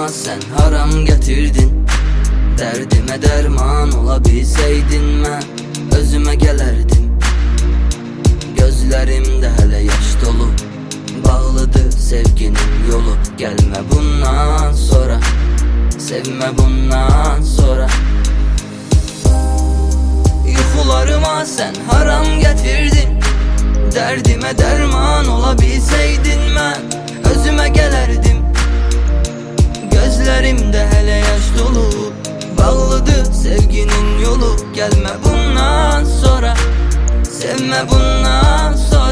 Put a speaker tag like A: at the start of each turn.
A: sen haram getirdin. Derdime derman olabilseydin mən özüme gelerdim. Gözlerimde hele yaş dolu, bağlıdır sevginin yolu. Gelme bundan sonra, sevme bundan sonra. Yuxularıma sen haram getirdin. Derdime derman olabilseydin mən özüme gelerdim. Gözlerimde hele yaş dolu, bağlıdır sevginin yolu. Gelme bundan sonra, sevme bundan sonra.